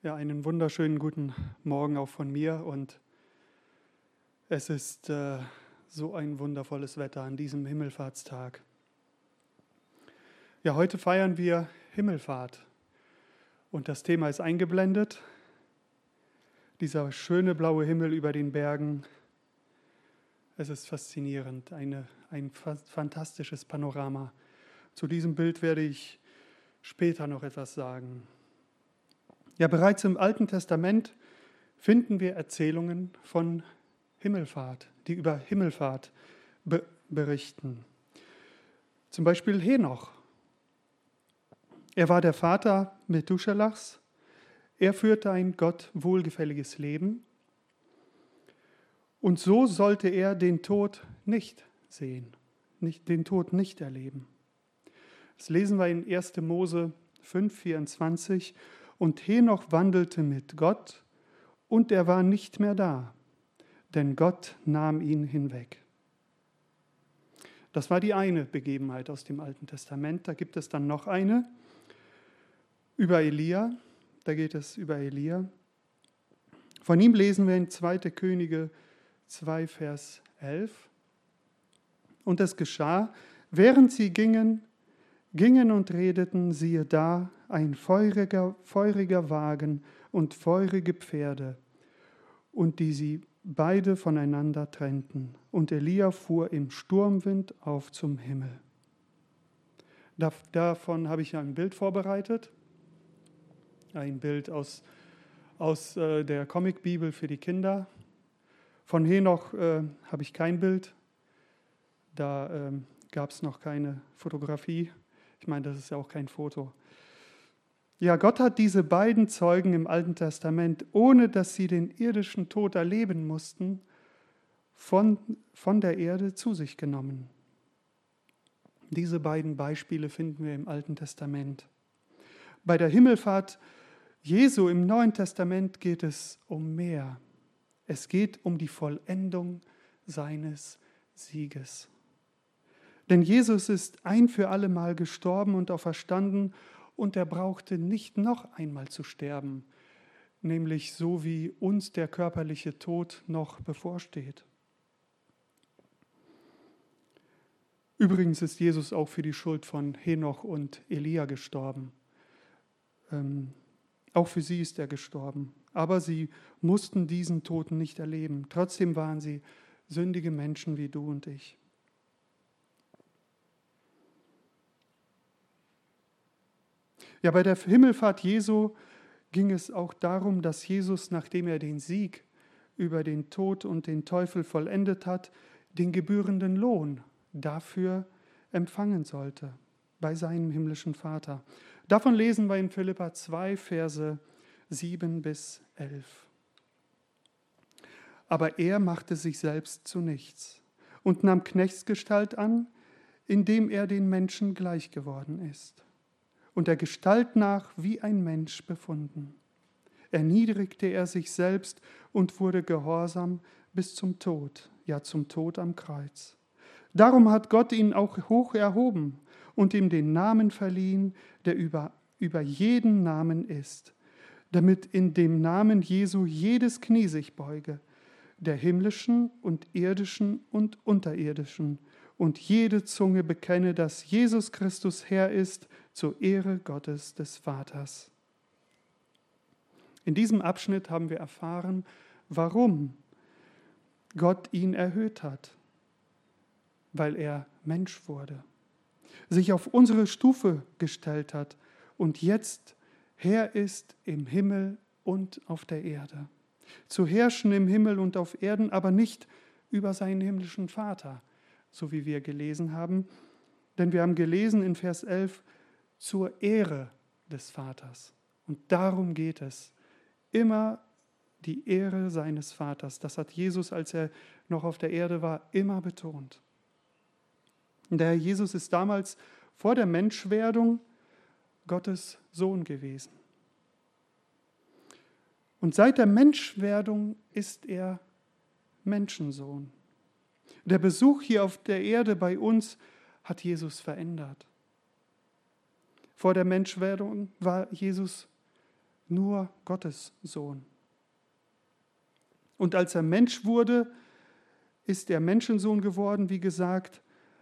Ja, einen wunderschönen guten Morgen auch von mir und es ist so ein wundervolles Wetter an diesem Himmelfahrtstag. Ja, heute feiern wir Himmelfahrt und das Thema ist eingeblendet. Dieser schöne blaue Himmel über den Bergen, es ist faszinierend, ein fantastisches Panorama. Zu diesem Bild werde ich später noch etwas sagen. Ja, bereits im Alten Testament finden wir Erzählungen von Himmelfahrt, die über Himmelfahrt berichten. Zum Beispiel Henoch. Er war der Vater Methuselachs. Er führte ein Gott wohlgefälliges Leben. Und so sollte er den Tod nicht sehen, den Tod nicht erleben. Das lesen wir in 1. Mose 5,24. Und Henoch wandelte mit Gott, und er war nicht mehr da, denn Gott nahm ihn hinweg. Das war die eine Begebenheit aus dem Alten Testament. Da gibt es dann noch eine über Elia. Da geht es über Elia. Von ihm lesen wir in 2. Könige 2, Vers 11. Und es geschah, während sie gingen und redeten, siehe da, ein feuriger Wagen und feurige Pferde, und die sie beide voneinander trennten. Und Elia fuhr im Sturmwind auf zum Himmel. Davon habe ich ein Bild vorbereitet. Ein Bild aus der Comicbibel für die Kinder. Von Henoch habe ich kein Bild. Da gab es noch keine Fotografie. Ich meine, das ist ja auch kein Foto. Ja, Gott hat diese beiden Zeugen im Alten Testament, ohne dass sie den irdischen Tod erleben mussten, von der Erde zu sich genommen. Diese beiden Beispiele finden wir im Alten Testament. Bei der Himmelfahrt Jesu im Neuen Testament geht es um mehr. Es geht um die Vollendung seines Sieges. Denn Jesus ist ein für alle Mal gestorben und auferstanden und er brauchte nicht noch einmal zu sterben, nämlich so wie uns der körperliche Tod noch bevorsteht. Übrigens ist Jesus auch für die Schuld von Henoch und Elia gestorben. Auch für sie ist er gestorben. Aber sie mussten diesen Tod nicht erleben. Trotzdem waren sie sündige Menschen wie du und ich. Ja, bei der Himmelfahrt Jesu ging es auch darum, dass Jesus, nachdem er den Sieg über den Tod und den Teufel vollendet hat, den gebührenden Lohn dafür empfangen sollte bei seinem himmlischen Vater. Davon lesen wir in Philipper 2, Verse 7 bis 11. Aber er machte sich selbst zu nichts und nahm Knechtsgestalt an, indem er den Menschen gleich geworden ist. Und der Gestalt nach wie ein Mensch befunden. Erniedrigte er sich selbst und wurde gehorsam bis zum Tod, ja zum Tod am Kreuz. Darum hat Gott ihn auch hoch erhoben und ihm den Namen verliehen, der über jeden Namen ist, damit in dem Namen Jesu jedes Knie sich beuge, der himmlischen und irdischen und unterirdischen, und jede Zunge bekenne, dass Jesus Christus Herr ist, zur Ehre Gottes des Vaters. In diesem Abschnitt haben wir erfahren, warum Gott ihn erhöht hat, weil er Mensch wurde, sich auf unsere Stufe gestellt hat und jetzt Herr ist im Himmel und auf der Erde. Zu herrschen im Himmel und auf Erden, aber nicht über seinen himmlischen Vater, so wie wir gelesen haben. Denn wir haben gelesen in Vers 11, zur Ehre des Vaters. Und darum geht es. Immer die Ehre seines Vaters. Das hat Jesus, als er noch auf der Erde war, immer betont. Und der Herr Jesus ist damals vor der Menschwerdung Gottes Sohn gewesen. Und seit der Menschwerdung ist er Menschensohn. Der Besuch hier auf der Erde bei uns hat Jesus verändert. Vor der Menschwerdung war Jesus nur Gottes Sohn. Und als er Mensch wurde, ist er Menschensohn geworden, wie gesagt.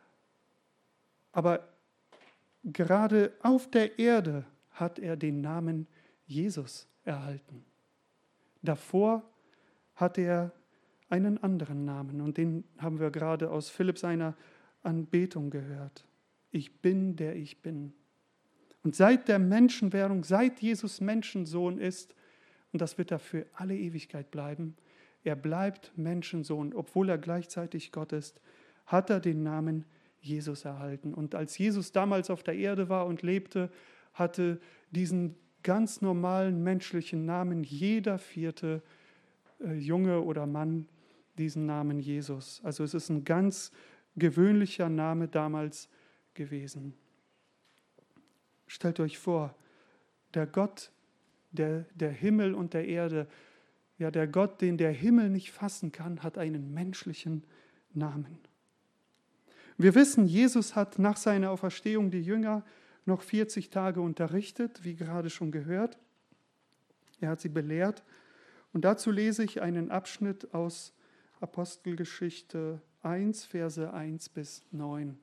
Aber gerade auf der Erde hat er den Namen Jesus erhalten. Davor hatte er einen anderen Namen und den haben wir gerade aus Philipp seiner Anbetung gehört. Ich bin, der ich bin. Und seit der Menschenwerdung, seit Jesus Menschensohn ist, und das wird er für alle Ewigkeit bleiben, er bleibt Menschensohn, obwohl er gleichzeitig Gott ist, hat er den Namen Jesus erhalten. Und als Jesus damals auf der Erde war und lebte, hatte diesen ganz normalen menschlichen Namen jeder vierte Junge oder Mann diesen Namen Jesus. Also es ist ein ganz gewöhnlicher Name damals gewesen. Stellt euch vor, der Gott, der Himmel und der Erde, ja der Gott, den der Himmel nicht fassen kann, hat einen menschlichen Namen. Wir wissen, Jesus hat nach seiner Auferstehung die Jünger noch 40 Tage unterrichtet, wie gerade schon gehört. Er hat sie belehrt. Und dazu lese ich einen Abschnitt aus Apostelgeschichte 1, Verse 1 bis 9.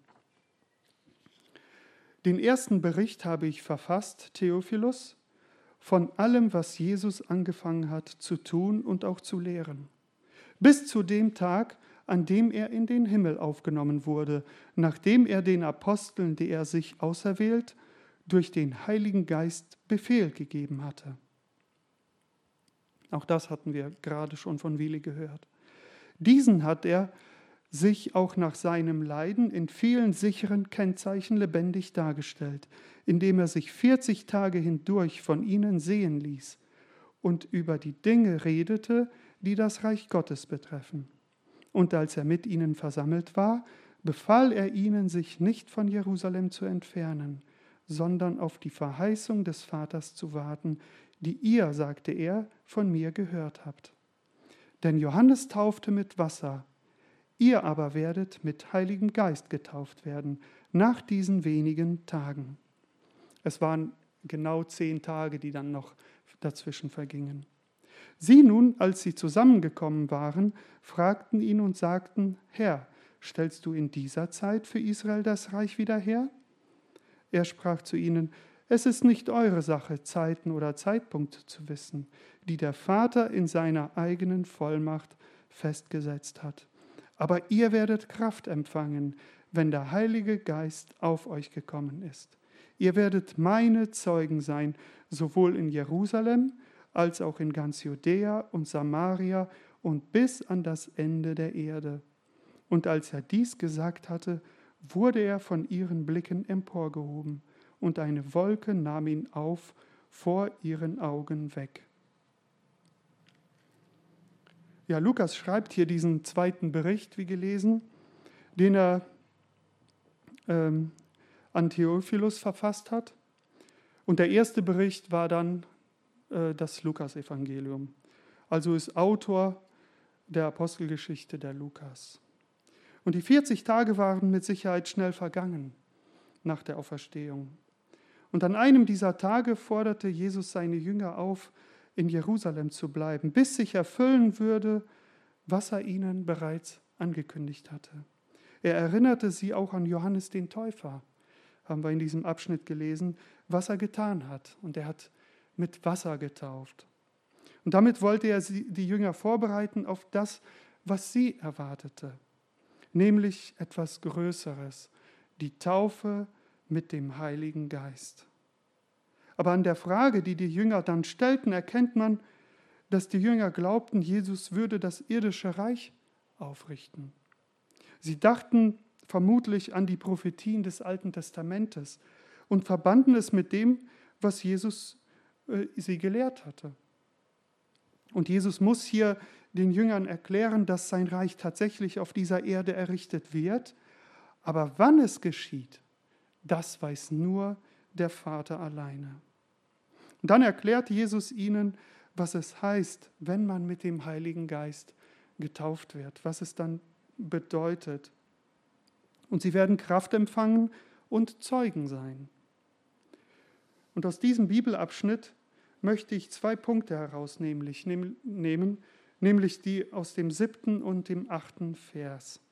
Den ersten Bericht habe ich verfasst, Theophilus, von allem, was Jesus angefangen hat zu tun und auch zu lehren, bis zu dem Tag, an dem er in den Himmel aufgenommen wurde, nachdem er den Aposteln, die er sich auserwählt, durch den Heiligen Geist Befehl gegeben hatte. Auch das hatten wir gerade schon von Willi gehört. Diesen hat er sich auch nach seinem Leiden in vielen sicheren Kennzeichen lebendig dargestellt, indem er sich 40 Tage hindurch von ihnen sehen ließ und über die Dinge redete, die das Reich Gottes betreffen. Und als er mit ihnen versammelt war, befahl er ihnen, sich nicht von Jerusalem zu entfernen, sondern auf die Verheißung des Vaters zu warten, die ihr, sagte er, von mir gehört habt. Denn Johannes taufte mit Wasser, ihr aber werdet mit Heiligem Geist getauft werden, nach diesen wenigen Tagen. Es waren genau 10 Tage, die dann noch dazwischen vergingen. Sie nun, als sie zusammengekommen waren, fragten ihn und sagten, Herr, stellst du in dieser Zeit für Israel das Reich wieder her? Er sprach zu ihnen, es ist nicht eure Sache, Zeiten oder Zeitpunkt zu wissen, die der Vater in seiner eigenen Vollmacht festgesetzt hat. Aber ihr werdet Kraft empfangen, wenn der Heilige Geist auf euch gekommen ist. Ihr werdet meine Zeugen sein, sowohl in Jerusalem als auch in ganz Judäa und Samaria und bis an das Ende der Erde. Und als er dies gesagt hatte, wurde er von ihren Blicken emporgehoben, und eine Wolke nahm ihn auf vor ihren Augen weg. Ja, Lukas schreibt hier diesen zweiten Bericht, wie gelesen, den er an Theophilus verfasst hat. Und der erste Bericht war dann das Lukas-Evangelium. Also ist Autor der Apostelgeschichte der Lukas. Und die 40 Tage waren mit Sicherheit schnell vergangen nach der Auferstehung. Und an einem dieser Tage forderte Jesus seine Jünger auf, in Jerusalem zu bleiben, bis sich erfüllen würde, was er ihnen bereits angekündigt hatte. Er erinnerte sie auch an Johannes den Täufer, haben wir in diesem Abschnitt gelesen, was er getan hat. Und er hat mit Wasser getauft. Und damit wollte er die Jünger vorbereiten auf das, was sie erwartete, nämlich etwas Größeres, die Taufe mit dem Heiligen Geist. Aber an der Frage, die die Jünger dann stellten, erkennt man, dass die Jünger glaubten, Jesus würde das irdische Reich aufrichten. Sie dachten vermutlich an die Prophetien des Alten Testamentes und verbanden es mit dem, was Jesus sie gelehrt hatte. Und Jesus muss hier den Jüngern erklären, dass sein Reich tatsächlich auf dieser Erde errichtet wird. Aber wann es geschieht, das weiß nur der Vater alleine. Und dann erklärt Jesus ihnen, was es heißt, wenn man mit dem Heiligen Geist getauft wird, was es dann bedeutet. Und sie werden Kraft empfangen und Zeugen sein. Und aus diesem Bibelabschnitt möchte ich 2 Punkte herausnehmen, nämlich die aus dem 7. und dem 8. Vers.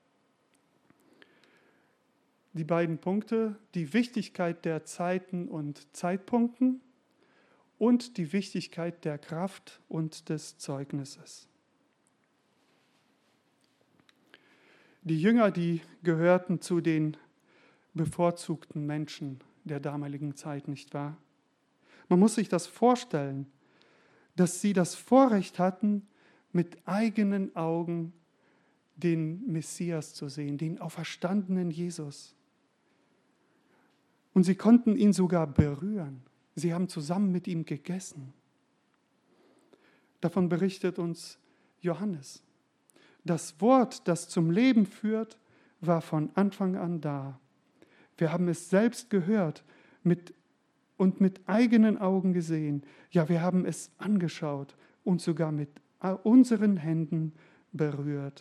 Die beiden Punkte, die Wichtigkeit der Zeiten und Zeitpunkten und die Wichtigkeit der Kraft und des Zeugnisses. Die Jünger, die gehörten zu den bevorzugten Menschen der damaligen Zeit, nicht wahr? Man muss sich das vorstellen, dass sie das Vorrecht hatten, mit eigenen Augen den Messias zu sehen, den auferstandenen Jesus. Und sie konnten ihn sogar berühren. Sie haben zusammen mit ihm gegessen. Davon berichtet uns Johannes. Das Wort, das zum Leben führt, war von Anfang an da. Wir haben es selbst gehört und mit eigenen Augen gesehen. Ja, wir haben es angeschaut und sogar mit unseren Händen berührt.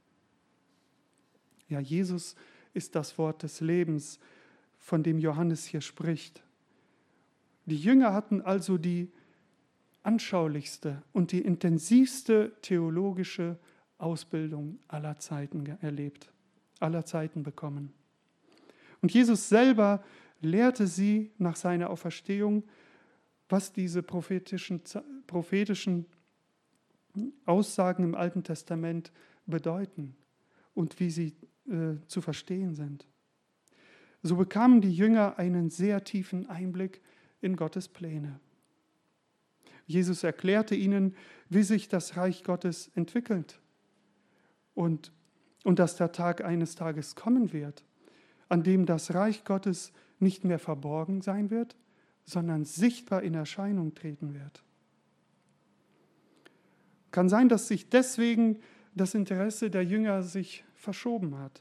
Ja, Jesus ist das Wort des Lebens, von dem Johannes hier spricht. Die Jünger hatten also die anschaulichste und die intensivste theologische Ausbildung aller Zeiten erlebt, aller Zeiten bekommen. Und Jesus selber lehrte sie nach seiner Auferstehung, was diese prophetischen Aussagen im Alten Testament bedeuten und wie sie zu verstehen sind. So bekamen die Jünger einen sehr tiefen Einblick in Gottes Pläne. Jesus erklärte ihnen, wie sich das Reich Gottes entwickelt und dass der Tag eines Tages kommen wird, an dem das Reich Gottes nicht mehr verborgen sein wird, sondern sichtbar in Erscheinung treten wird. Kann sein, dass sich deswegen das Interesse der Jünger sich verschoben hat,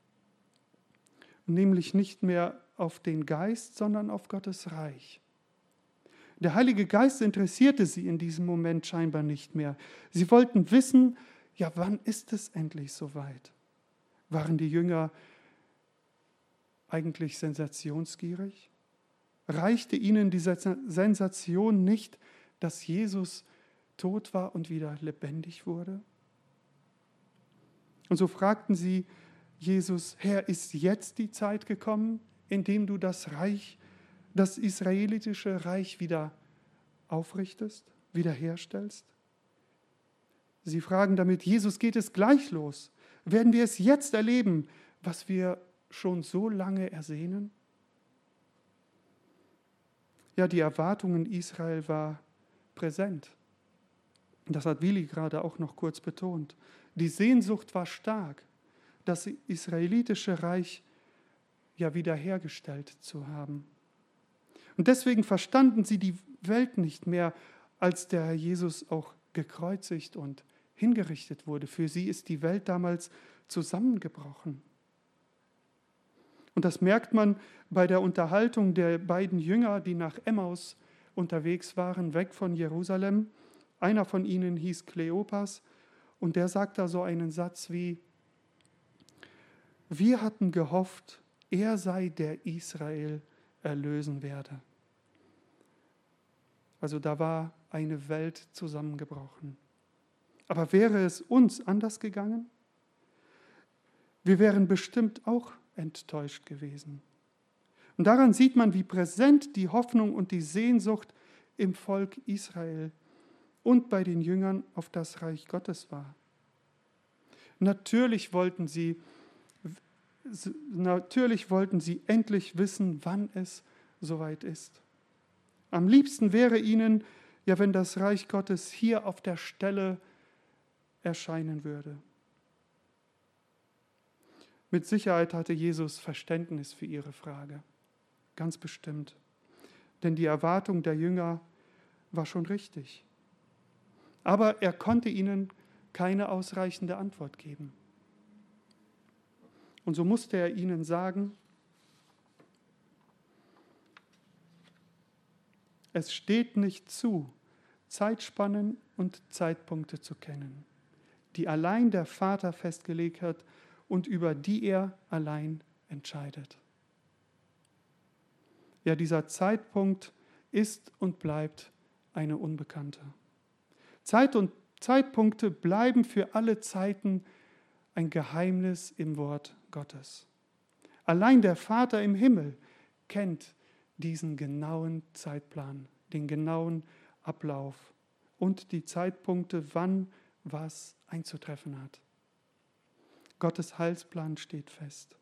nämlich nicht mehr auf den Geist, sondern auf Gottes Reich. Der Heilige Geist interessierte sie in diesem Moment scheinbar nicht mehr. Sie wollten wissen, ja, wann ist es endlich soweit? Waren die Jünger eigentlich sensationsgierig? Reichte ihnen diese Sensation nicht, dass Jesus tot war und wieder lebendig wurde? Und so fragten sie Jesus: Herr, ist jetzt die Zeit gekommen, in dem du das israelitische Reich wieder aufrichtest, wiederherstellst? Sie fragen damit: Jesus, geht es gleich los? Werden wir es jetzt erleben, was wir schon so lange ersehnen? Ja, die Erwartung in Israel war präsent. Das hat Willi gerade auch noch kurz betont. Die Sehnsucht war stark, das israelitische Reich ja wiederhergestellt zu haben. Und deswegen verstanden sie die Welt nicht mehr, als der Herr Jesus auch gekreuzigt und hingerichtet wurde. Für sie ist die Welt damals zusammengebrochen. Und das merkt man bei der Unterhaltung der beiden Jünger, die nach Emmaus unterwegs waren, weg von Jerusalem. Einer von ihnen hieß Kleopas und der sagt da so einen Satz wie: Wir hatten gehofft, er sei der Israel erlösen werde. Also da war eine Welt zusammengebrochen. Aber wäre es uns anders gegangen? Wir wären bestimmt auch enttäuscht gewesen. Und daran sieht man, wie präsent die Hoffnung und die Sehnsucht im Volk Israel und bei den Jüngern auf das Reich Gottes war. Natürlich wollten sie endlich wissen, wann es soweit ist. Am liebsten wäre ihnen, ja, wenn das Reich Gottes hier auf der Stelle erscheinen würde. Mit Sicherheit hatte Jesus Verständnis für ihre Frage, ganz bestimmt. Denn die Erwartung der Jünger war schon richtig. Aber er konnte ihnen keine ausreichende Antwort geben. Und so musste er ihnen sagen: Es steht nicht zu, Zeitspannen und Zeitpunkte zu kennen, die allein der Vater festgelegt hat und über die er allein entscheidet. Ja, dieser Zeitpunkt ist und bleibt eine Unbekannte. Zeit und Zeitpunkte bleiben für alle Zeiten ein Geheimnis im Wort Gottes. Allein der Vater im Himmel kennt diesen genauen Zeitplan, den genauen Ablauf und die Zeitpunkte, wann was einzutreffen hat. Gottes Heilsplan steht fest.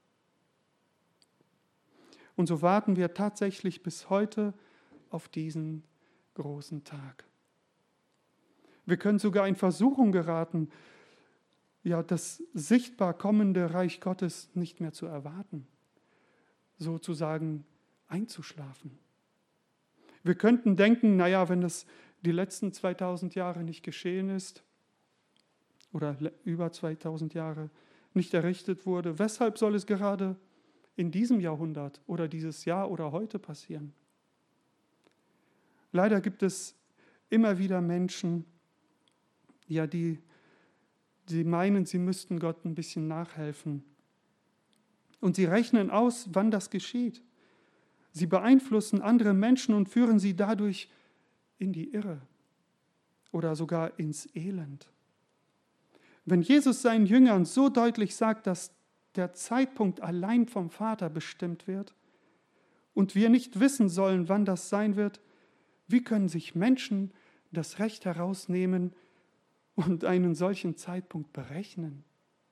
Und so warten wir tatsächlich bis heute auf diesen großen Tag. Wir können sogar in Versuchung geraten, ja, das sichtbar kommende Reich Gottes nicht mehr zu erwarten, sozusagen einzuschlafen. Wir könnten denken, naja, wenn das die letzten 2000 Jahre nicht geschehen ist oder über 2000 Jahre nicht errichtet wurde, weshalb soll es gerade in diesem Jahrhundert oder dieses Jahr oder heute passieren? Leider gibt es immer wieder Menschen, ja, die meinen, sie müssten Gott ein bisschen nachhelfen. Und sie rechnen aus, wann das geschieht. Sie beeinflussen andere Menschen und führen sie dadurch in die Irre oder sogar ins Elend. Wenn Jesus seinen Jüngern so deutlich sagt, dass der Zeitpunkt allein vom Vater bestimmt wird und wir nicht wissen sollen, wann das sein wird, wie können sich Menschen das Recht herausnehmen und einen solchen Zeitpunkt berechnen?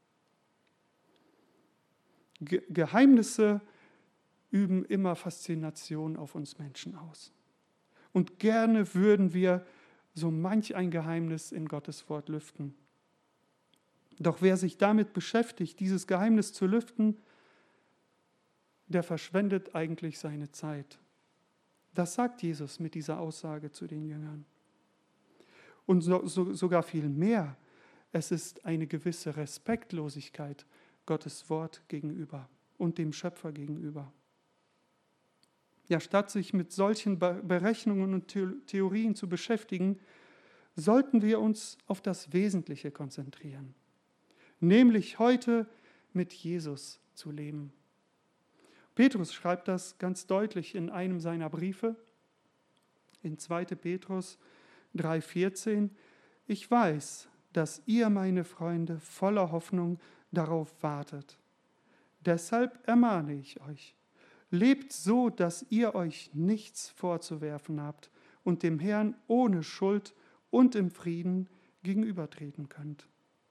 Geheimnisse üben immer Faszination auf uns Menschen aus. Und gerne würden wir so manch ein Geheimnis in Gottes Wort lüften. Doch wer sich damit beschäftigt, dieses Geheimnis zu lüften, der verschwendet eigentlich seine Zeit. Das sagt Jesus mit dieser Aussage zu den Jüngern. Und sogar viel mehr, es ist eine gewisse Respektlosigkeit Gottes Wort gegenüber und dem Schöpfer gegenüber. Ja, statt sich mit solchen Berechnungen und Theorien zu beschäftigen, sollten wir uns auf das Wesentliche konzentrieren, nämlich heute mit Jesus zu leben. Petrus schreibt das ganz deutlich in einem seiner Briefe, in 2. Petrus 3,14. Ich weiß, dass ihr, meine Freunde, voller Hoffnung darauf wartet. Deshalb ermahne ich euch, lebt so, dass ihr euch nichts vorzuwerfen habt und dem Herrn ohne Schuld und im Frieden gegenübertreten könnt.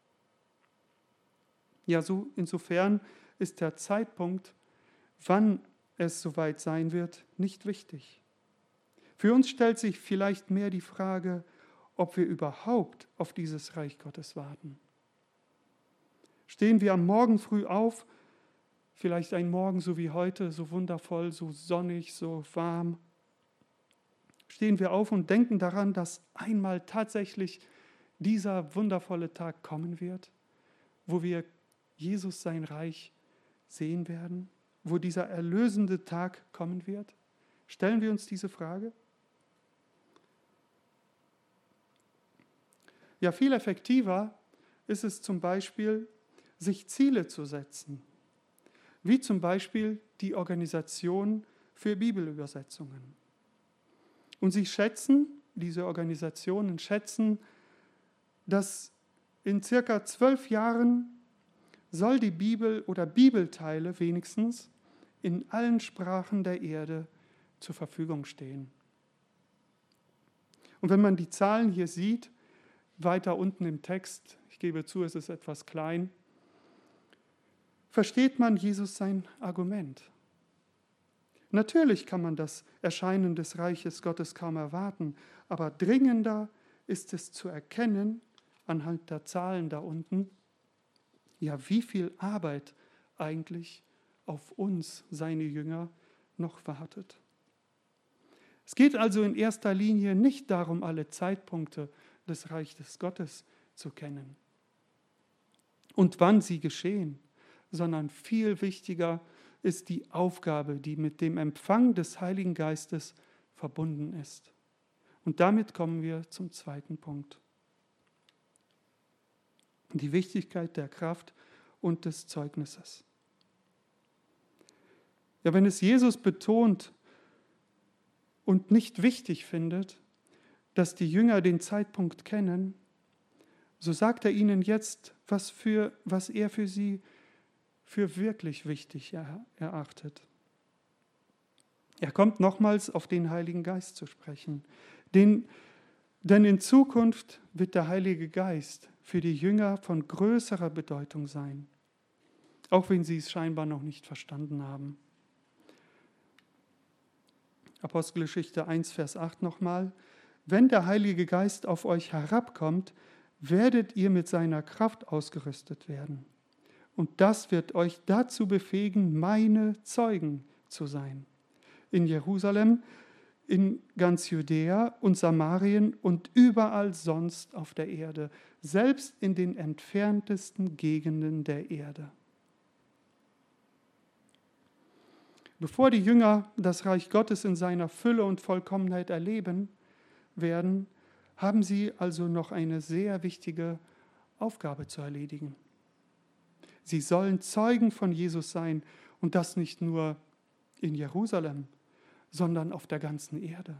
Ja, so insofern ist der Zeitpunkt, wann es soweit sein wird, nicht wichtig. Für uns stellt sich vielleicht mehr die Frage, ob wir überhaupt auf dieses Reich Gottes warten. Stehen wir am Morgen früh auf, vielleicht ein Morgen so wie heute, so wundervoll, so sonnig, so warm. Stehen wir auf und denken daran, dass einmal tatsächlich dieser wundervolle Tag kommen wird, wo wir Jesus sein Reich sehen werden, wo dieser erlösende Tag kommen wird? Stellen wir uns diese Frage? Ja, viel effektiver ist es zum Beispiel, sich Ziele zu setzen, wie zum Beispiel die Organisation für Bibelübersetzungen. Und diese Organisationen schätzen, dass in circa 12 Jahren soll die Bibel oder Bibelteile wenigstens in allen Sprachen der Erde zur Verfügung stehen. Und wenn man die Zahlen hier sieht, weiter unten im Text, ich gebe zu, es ist etwas klein, versteht man Jesus sein Argument. Natürlich kann man das Erscheinen des Reiches Gottes kaum erwarten, aber dringender ist es zu erkennen, anhand der Zahlen da unten, ja, wie viel Arbeit eigentlich auf uns, seine Jünger, noch wartet. Es geht also in erster Linie nicht darum, alle Zeitpunkte des Reiches Gottes zu kennen und wann sie geschehen, sondern viel wichtiger ist die Aufgabe, die mit dem Empfang des Heiligen Geistes verbunden ist. Und damit kommen wir zum zweiten Punkt. Die Wichtigkeit der Kraft und des Zeugnisses. Ja, wenn es Jesus betont und nicht wichtig findet, dass die Jünger den Zeitpunkt kennen, so sagt er ihnen jetzt, was er für sie für wirklich wichtig erachtet. Er kommt nochmals auf den Heiligen Geist zu sprechen. Denn in Zukunft wird der Heilige Geist für die Jünger von größerer Bedeutung sein, auch wenn sie es scheinbar noch nicht verstanden haben. Apostelgeschichte 1, Vers 8 nochmal. Wenn der Heilige Geist auf euch herabkommt, werdet ihr mit seiner Kraft ausgerüstet werden. Und das wird euch dazu befähigen, meine Zeugen zu sein. In Jerusalem, in ganz Judäa und Samarien und überall sonst auf der Erde, selbst in den entferntesten Gegenden der Erde. Bevor die Jünger das Reich Gottes in seiner Fülle und Vollkommenheit erleben werden, haben sie also noch eine sehr wichtige Aufgabe zu erledigen. Sie sollen Zeugen von Jesus sein und das nicht nur in Jerusalem, sondern auf der ganzen Erde.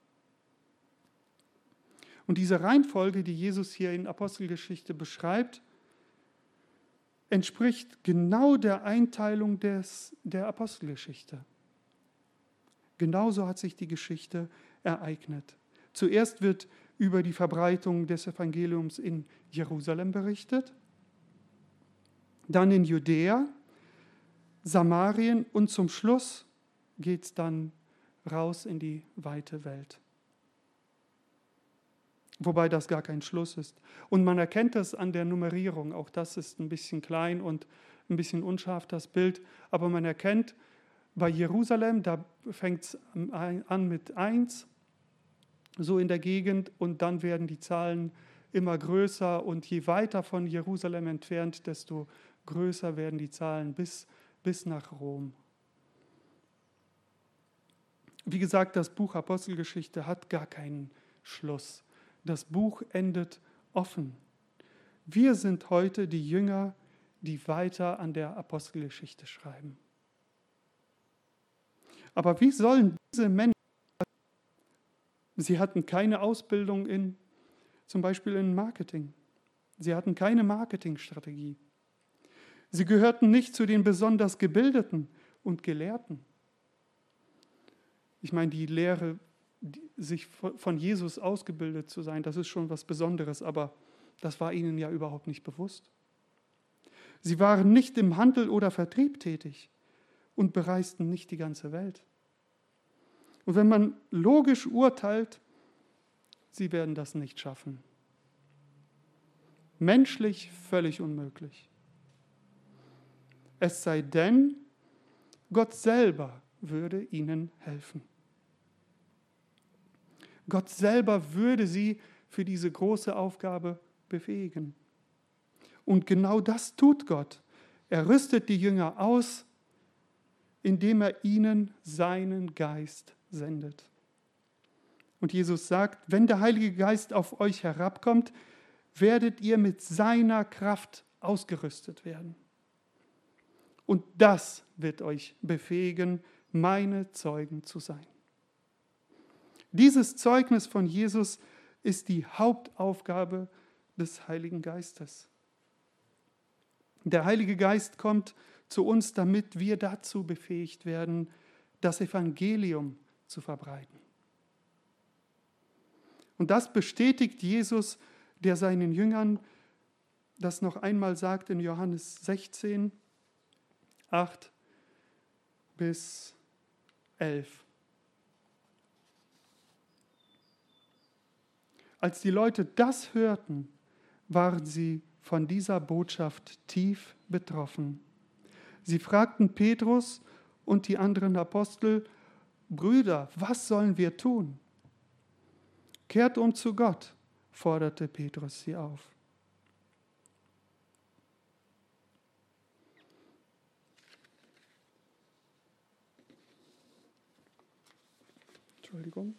Und diese Reihenfolge, die Jesus hier in Apostelgeschichte beschreibt, entspricht genau der Einteilung der Apostelgeschichte. Genauso hat sich die Geschichte ereignet. Zuerst wird über die Verbreitung des Evangeliums in Jerusalem berichtet, dann in Judäa, Samarien und zum Schluss geht es dann raus in die weite Welt. Wobei das gar kein Schluss ist. Und man erkennt das an der Nummerierung. Auch das ist ein bisschen klein und ein bisschen unscharf, das Bild. Aber man erkennt, bei Jerusalem, da fängt es an mit 1, so in der Gegend. Und dann werden die Zahlen immer größer. Und je weiter von Jerusalem entfernt, desto größer werden die Zahlen bis nach Rom. Wie gesagt, das Buch Apostelgeschichte hat gar keinen Schluss. Das Buch endet offen. Wir sind heute die Jünger, die weiter an der Apostelgeschichte schreiben. Aber wie sollen diese Menschen, sie hatten keine Ausbildung zum Beispiel in Marketing. Sie hatten keine Marketingstrategie. Sie gehörten nicht zu den besonders Gebildeten und Gelehrten. Ich meine, die Lehre, sich von Jesus ausgebildet zu sein, das ist schon was Besonderes, aber das war ihnen ja überhaupt nicht bewusst. Sie waren nicht im Handel oder Vertrieb tätig und bereisten nicht die ganze Welt. Und wenn man logisch urteilt, sie werden das nicht schaffen. Menschlich völlig unmöglich. Es sei denn, Gott selber würde ihnen helfen. Gott selber würde sie für diese große Aufgabe befähigen. Und genau das tut Gott. Er rüstet die Jünger aus, indem er ihnen seinen Geist sendet. Und Jesus sagt, wenn der Heilige Geist auf euch herabkommt, werdet ihr mit seiner Kraft ausgerüstet werden. Und das wird euch befähigen, meine Zeugen zu sein. Dieses Zeugnis von Jesus ist die Hauptaufgabe des Heiligen Geistes. Der Heilige Geist kommt zu uns, damit wir dazu befähigt werden, das Evangelium zu verbreiten. Und das bestätigt Jesus, der seinen Jüngern das noch einmal sagt in Johannes 16, 8 bis 11. Als die Leute das hörten, waren sie von dieser Botschaft tief betroffen. Sie fragten Petrus und die anderen Apostel, Brüder, was sollen wir tun? Kehrt um zu Gott, forderte Petrus sie auf. Entschuldigung.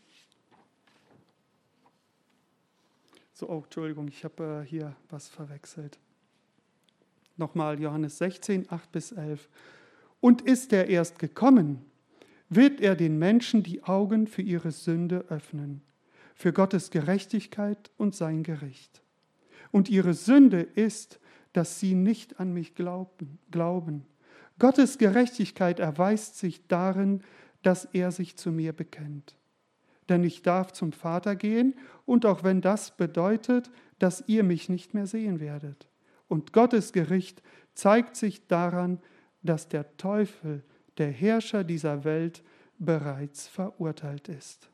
Entschuldigung, ich habe hier was verwechselt. Nochmal Johannes 16, 8 bis 11. Und ist er erst gekommen, wird er den Menschen die Augen für ihre Sünde öffnen. für Gottes Gerechtigkeit und sein Gericht. Und ihre Sünde ist, dass sie nicht an mich glauben. Gottes Gerechtigkeit erweist sich darin, dass er sich zu mir bekennt. Denn ich darf zum Vater gehen, und auch wenn das bedeutet, dass ihr mich nicht mehr sehen werdet. Und Gottes Gericht zeigt sich daran, dass der Teufel, der Herrscher dieser Welt, bereits verurteilt ist.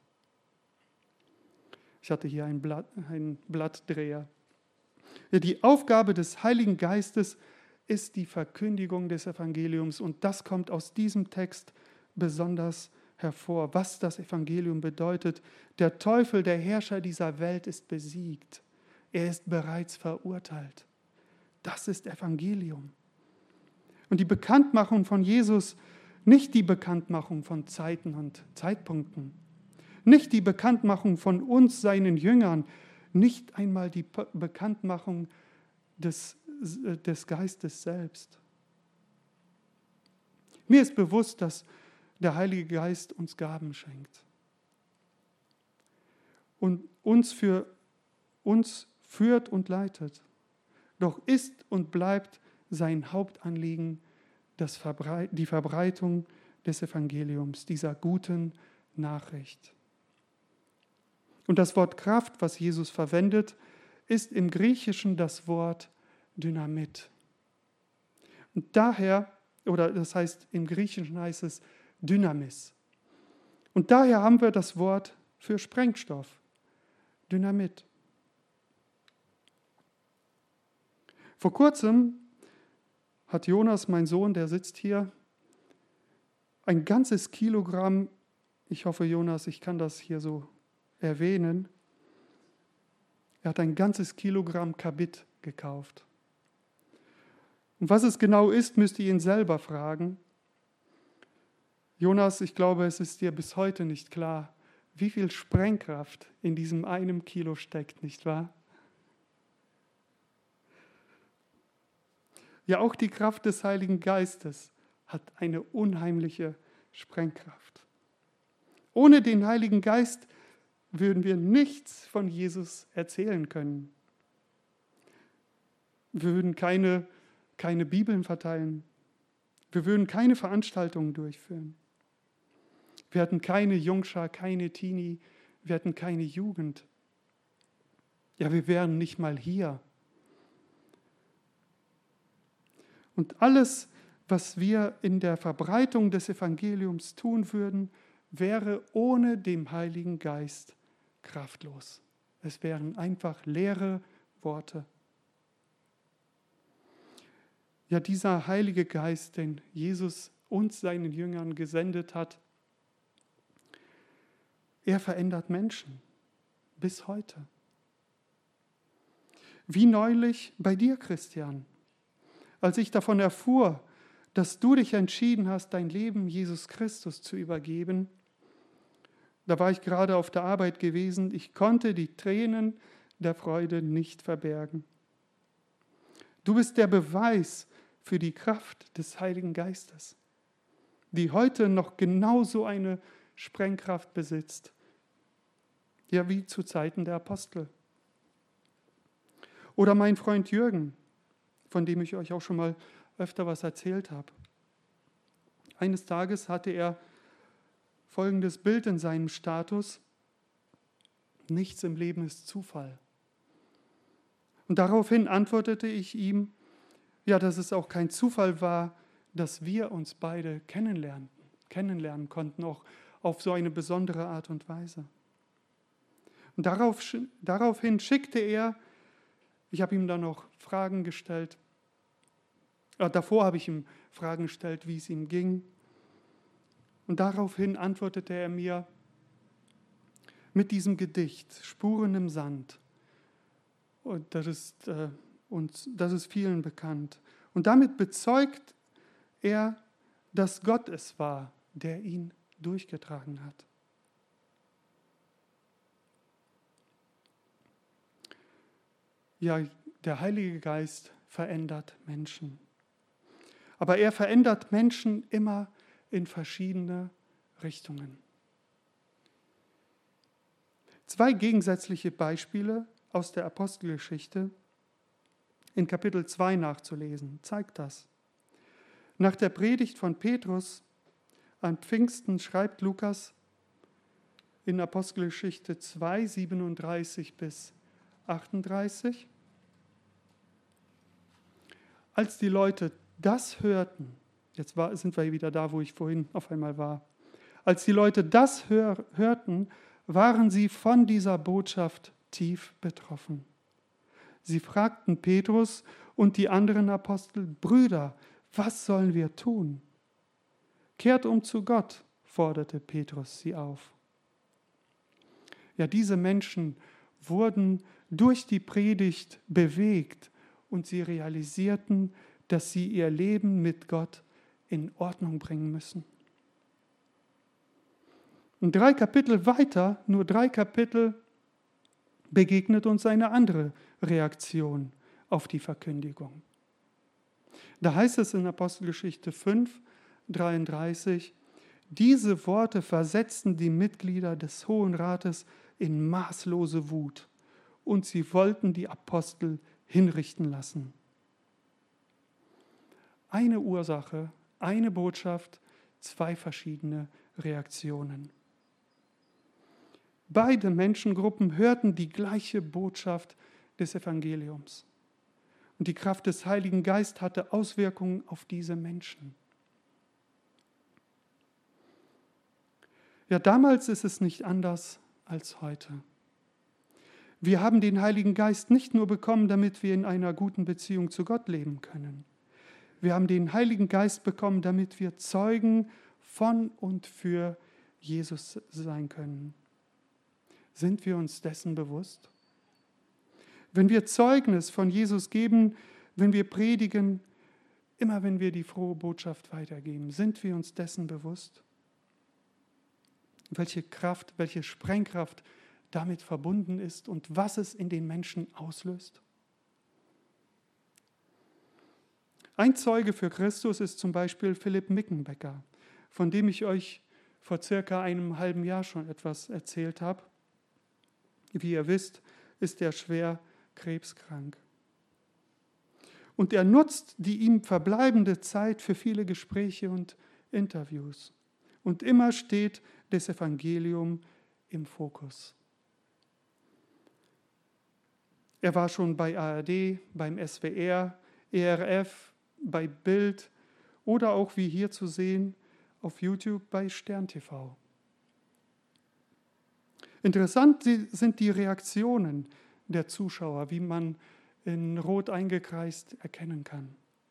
Ich hatte hier einen Blattdreher. Die Aufgabe des Heiligen Geistes ist die Verkündigung des Evangeliums, und das kommt aus diesem Text besonders hervor, was das Evangelium bedeutet. Der Teufel, der Herrscher dieser Welt, ist besiegt. Er ist bereits verurteilt. Das ist Evangelium. Und die Bekanntmachung von Jesus, nicht die Bekanntmachung von Zeiten und Zeitpunkten, nicht die Bekanntmachung von uns, seinen Jüngern, nicht einmal die Bekanntmachung des Geistes selbst. Mir ist bewusst, dass der Heilige Geist uns Gaben schenkt und uns führt und leitet. Doch ist und bleibt sein Hauptanliegen die Verbreitung des Evangeliums, dieser guten Nachricht. Und das Wort Kraft, was Jesus verwendet, ist im Griechischen das Wort Dynamit. Und daher, oder das heißt, im Griechischen heißt es Dynamis. Und daher haben wir das Wort für Sprengstoff, Dynamit. Vor kurzem hat Jonas, mein Sohn, der sitzt hier, ein ganzes Kilogramm, ich hoffe, Jonas, ich kann das hier so erwähnen, er hat ein ganzes Kilogramm Kabit gekauft. Und was es genau ist, müsst ihr ihn selber fragen. Jonas, ich glaube, es ist dir bis heute nicht klar, wie viel Sprengkraft in diesem 1 Kilo steckt, nicht wahr? Ja, auch die Kraft des Heiligen Geistes hat eine unheimliche Sprengkraft. Ohne den Heiligen Geist würden wir nichts von Jesus erzählen können. Wir würden keine Bibeln verteilen. Wir würden keine Veranstaltungen durchführen. Wir hätten keine Jungschar, keine Teenie, wir hätten keine Jugend. Ja, wir wären nicht mal hier. Und alles, was wir in der Verbreitung des Evangeliums tun würden, wäre ohne den Heiligen Geist kraftlos. Es wären einfach leere Worte. Ja, dieser Heilige Geist, den Jesus uns, seinen Jüngern, gesendet hat, er verändert Menschen bis heute. Wie neulich bei dir, Christian, als ich davon erfuhr, dass du dich entschieden hast, dein Leben Jesus Christus zu übergeben. Da war ich gerade auf der Arbeit gewesen. Ich konnte die Tränen der Freude nicht verbergen. Du bist der Beweis für die Kraft des Heiligen Geistes, die heute noch genauso eine Sprengkraft besitzt, ja, wie zu Zeiten der Apostel. Oder mein Freund Jürgen, von dem ich euch auch schon mal öfter was erzählt habe. Eines Tages hatte er folgendes Bild in seinem Status: Nichts im Leben ist Zufall. Und daraufhin antwortete ich ihm, ja, dass es auch kein Zufall war, dass wir uns beide kennenlernen konnten, auch auf so eine besondere Art und Weise. Und daraufhin schickte er, ich habe ihm dann noch Fragen gestellt, davor habe ich ihm Fragen gestellt, wie es ihm ging. Und daraufhin antwortete er mir mit diesem Gedicht, Spuren im Sand. Und das ist vielen bekannt. Und damit bezeugt er, dass Gott es war, der ihn durchgetragen hat. Ja, der Heilige Geist verändert Menschen. Aber er verändert Menschen immer in verschiedene Richtungen. 2 gegensätzliche Beispiele aus der Apostelgeschichte in Kapitel 2 nachzulesen, zeigt das. Nach der Predigt von Petrus an Pfingsten schreibt Lukas in Apostelgeschichte 2, 37 bis 38, als die Leute das hörten, sind wir wieder da, wo ich vorhin auf einmal war, als die Leute das hörten, waren sie von dieser Botschaft tief betroffen. Sie fragten Petrus und die anderen Apostel: Brüder, was sollen wir tun? Kehrt um zu Gott, forderte Petrus sie auf. Ja, diese Menschen wurden durch die Predigt bewegt und sie realisierten, dass sie ihr Leben mit Gott in Ordnung bringen müssen. Und 3 Kapitel weiter, nur 3 Kapitel, begegnet uns eine andere Reaktion auf die Verkündigung. Da heißt es in Apostelgeschichte 5, 33, diese Worte versetzten die Mitglieder des Hohen Rates in maßlose Wut und sie wollten die Apostel hinrichten lassen. Eine Ursache, eine Botschaft, 2 verschiedene Reaktionen. Beide Menschengruppen hörten die gleiche Botschaft des Evangeliums. Und die Kraft des Heiligen Geistes hatte Auswirkungen auf diese Menschen. Ja, damals ist es nicht anders als heute. Wir haben den Heiligen Geist nicht nur bekommen, damit wir in einer guten Beziehung zu Gott leben können. Wir haben den Heiligen Geist bekommen, damit wir Zeugen von und für Jesus sein können. Sind wir uns dessen bewusst? Wenn wir Zeugnis von Jesus geben, wenn wir predigen, immer wenn wir die frohe Botschaft weitergeben, sind wir uns dessen bewusst? Welche Kraft, welche Sprengkraft damit verbunden ist und was es in den Menschen auslöst? Ein Zeuge für Christus ist zum Beispiel Philipp Mickenbecker, von dem ich euch vor circa einem halben Jahr schon etwas erzählt habe. Wie ihr wisst, ist er schwer krebskrank. Und er nutzt die ihm verbleibende Zeit für viele Gespräche und Interviews. Und immer steht das Evangelium im Fokus. Er war schon bei ARD, beim SWR, ERF, bei Bild oder auch wie hier zu sehen auf YouTube bei Stern TV. Interessant sind die Reaktionen der Zuschauer, wie man in Rot eingekreist erkennen kann.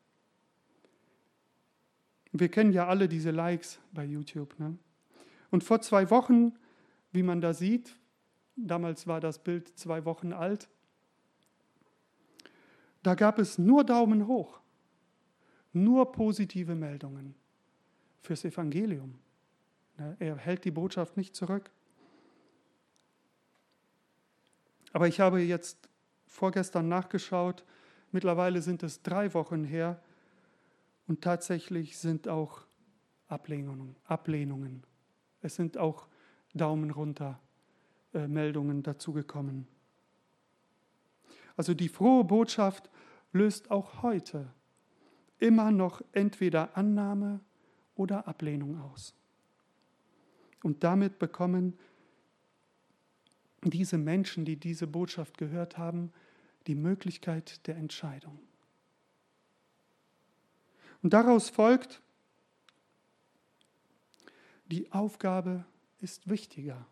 Wir kennen ja alle diese Likes bei YouTube, ne? Und vor 2 Wochen, wie man da sieht, damals war das Bild 2 Wochen alt, da gab es nur Daumen hoch, nur positive Meldungen fürs Evangelium. Er hält die Botschaft nicht zurück. Aber ich habe jetzt vorgestern nachgeschaut, mittlerweile sind es 3 Wochen her und tatsächlich sind auch Ablehnungen. Es sind auch Daumen runter Meldungen dazugekommen. Also die frohe Botschaft löst auch heute immer noch entweder Annahme oder Ablehnung aus. Und damit bekommen diese Menschen, die diese Botschaft gehört haben, die Möglichkeit der Entscheidung. Und daraus folgt, die Aufgabe ist wichtiger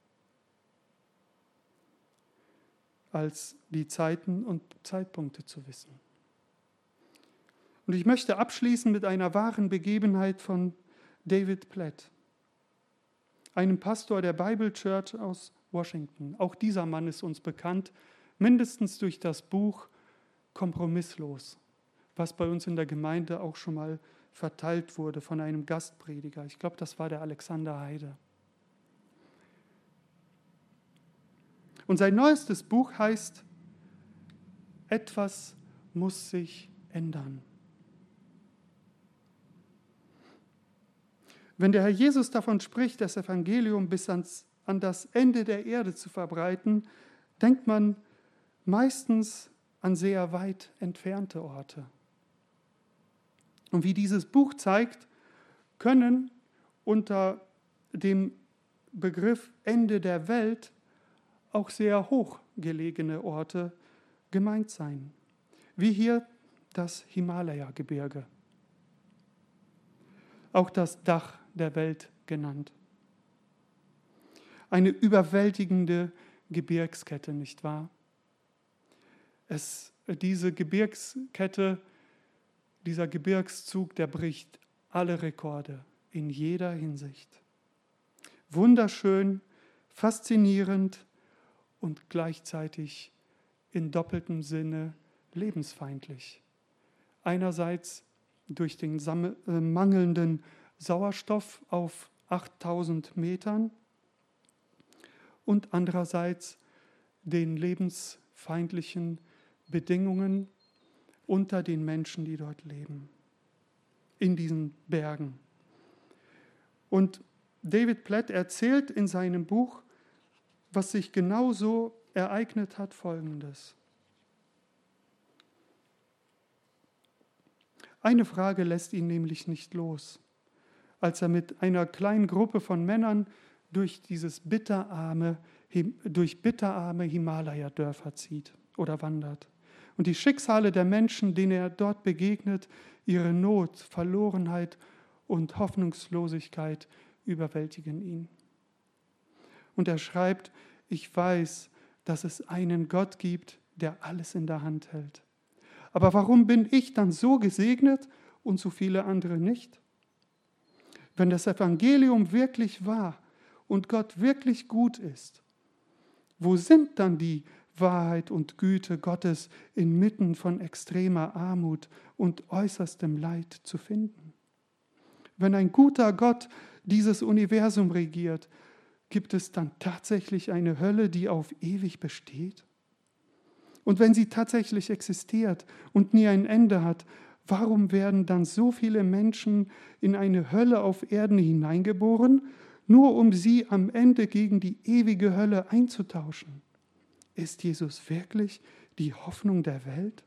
als die Zeiten und Zeitpunkte zu wissen. Und ich möchte abschließen mit einer wahren Begebenheit von David Platt, einem Pastor der Bible Church aus Washington. Auch dieser Mann ist uns bekannt, mindestens durch das Buch Kompromisslos, was bei uns in der Gemeinde auch schon mal verteilt wurde von einem Gastprediger. Ich glaube, das war der Alexander Heide. Und sein neuestes Buch heißt Etwas muss sich ändern. Wenn der Herr Jesus davon spricht, das Evangelium bis ans an das Ende der Erde zu verbreiten, denkt man meistens an sehr weit entfernte Orte. Und wie dieses Buch zeigt, können unter dem Begriff Ende der Welt auch sehr hochgelegene Orte gemeint sein, wie hier das Himalaya-Gebirge, auch das Dach der Welt genannt. Eine überwältigende Gebirgskette, nicht wahr? Diese Gebirgskette, dieser Gebirgszug, der bricht alle Rekorde in jeder Hinsicht. Wunderschön, faszinierend und gleichzeitig in doppeltem Sinne lebensfeindlich. Einerseits durch den mangelnden Sauerstoff auf 8000 Metern und andererseits den lebensfeindlichen Bedingungen unter den Menschen, die dort leben, in diesen Bergen. Und David Platt erzählt in seinem Buch, was sich genauso ereignet hat, Folgendes. Eine Frage lässt ihn nämlich nicht los, als er mit einer kleinen Gruppe von Männern durch bitterarme Himalaya-Dörfer zieht oder wandert. Und die Schicksale der Menschen, denen er dort begegnet, ihre Not, Verlorenheit und Hoffnungslosigkeit überwältigen ihn. Und er schreibt, ich weiß, dass es einen Gott gibt, der alles in der Hand hält. Aber warum bin ich dann so gesegnet und so viele andere nicht? Wenn das Evangelium wirklich wahr und Gott wirklich gut ist, wo sind dann die Wahrheit und Güte Gottes inmitten von extremer Armut und äußerstem Leid zu finden? Wenn ein guter Gott dieses Universum regiert, gibt es dann tatsächlich eine Hölle, die auf ewig besteht? Und wenn sie tatsächlich existiert und nie ein Ende hat, warum werden dann so viele Menschen in eine Hölle auf Erden hineingeboren, nur um sie am Ende gegen die ewige Hölle einzutauschen? Ist Jesus wirklich die Hoffnung der Welt?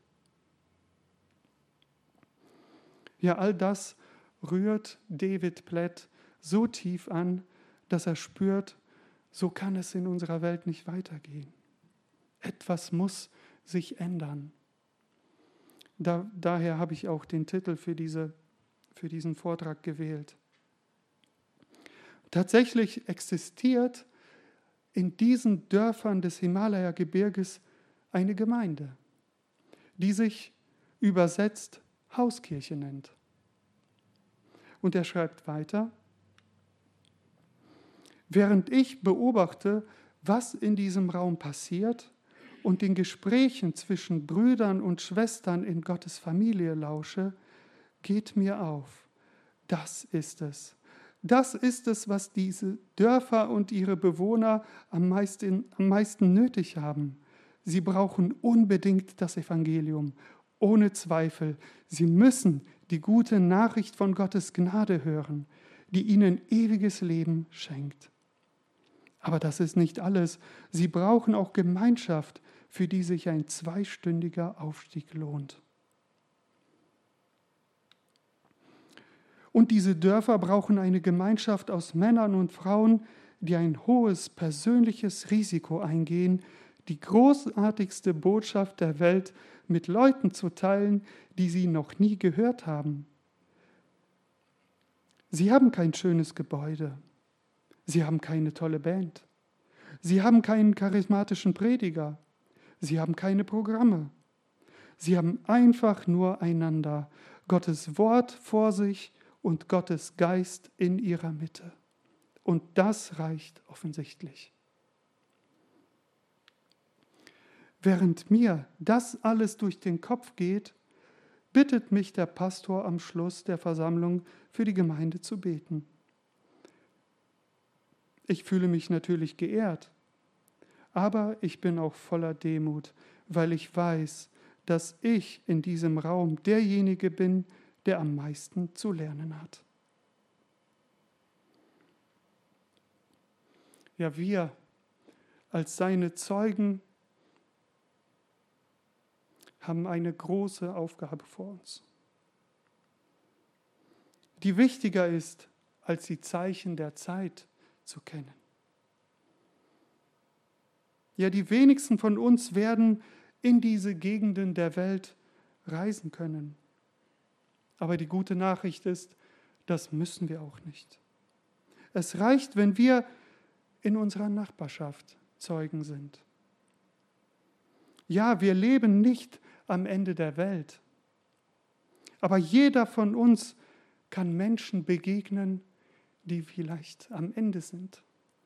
Ja, all das rührt David Platt so tief an, dass er spürt, so kann es in unserer Welt nicht weitergehen. Etwas muss sich ändern. Daher habe ich auch den Titel für diesen Vortrag gewählt. Tatsächlich existiert in diesen Dörfern des Himalaya-Gebirges eine Gemeinde, die sich übersetzt Hauskirche nennt. Und er schreibt weiter, während ich beobachte, was in diesem Raum passiert und den Gesprächen zwischen Brüdern und Schwestern in Gottes Familie lausche, geht mir auf, das ist es. Das ist es, was diese Dörfer und ihre Bewohner am meisten nötig haben. Sie brauchen unbedingt das Evangelium, ohne Zweifel. Sie müssen die gute Nachricht von Gottes Gnade hören, die ihnen ewiges Leben schenkt. Aber das ist nicht alles. Sie brauchen auch Gemeinschaft, für die sich ein 2-stündiger Aufstieg lohnt. Und diese Dörfer brauchen eine Gemeinschaft aus Männern und Frauen, die ein hohes persönliches Risiko eingehen, die großartigste Botschaft der Welt mit Leuten zu teilen, die sie noch nie gehört haben. Sie haben kein schönes Gebäude. Sie haben keine tolle Band. Sie haben keinen charismatischen Prediger. Sie haben keine Programme. Sie haben einfach nur einander, Gottes Wort vor sich und Gottes Geist in ihrer Mitte. Und das reicht offensichtlich. Während mir das alles durch den Kopf geht, bittet mich der Pastor am Schluss der Versammlung für die Gemeinde zu beten. Ich fühle mich natürlich geehrt, aber ich bin auch voller Demut, weil ich weiß, dass ich in diesem Raum derjenige bin, der am meisten zu lernen hat. Ja, wir als seine Zeugen haben eine große Aufgabe vor uns, die wichtiger ist, als die Zeichen der Zeit zu kennen. Ja, die wenigsten von uns werden in diese Gegenden der Welt reisen können. Aber die gute Nachricht ist, das müssen wir auch nicht. Es reicht, wenn wir in unserer Nachbarschaft Zeugen sind. Ja, wir leben nicht am Ende der Welt. Aber jeder von uns kann Menschen begegnen, die vielleicht am Ende sind.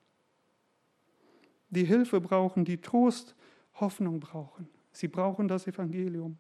Die Hilfe brauchen, die Trost, Hoffnung brauchen. Sie brauchen das Evangelium.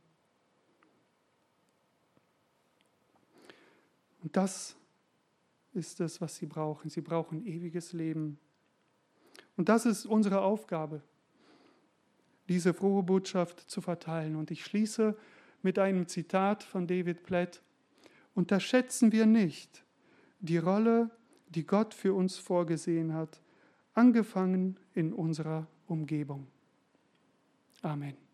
Und das ist es, was sie brauchen. Sie brauchen ewiges Leben. Und das ist unsere Aufgabe, diese frohe Botschaft zu verteilen. Und ich schließe mit einem Zitat von David Platt. Unterschätzen wir nicht die Rolle, die Gott für uns vorgesehen hat, angefangen in unserer Umgebung. Amen.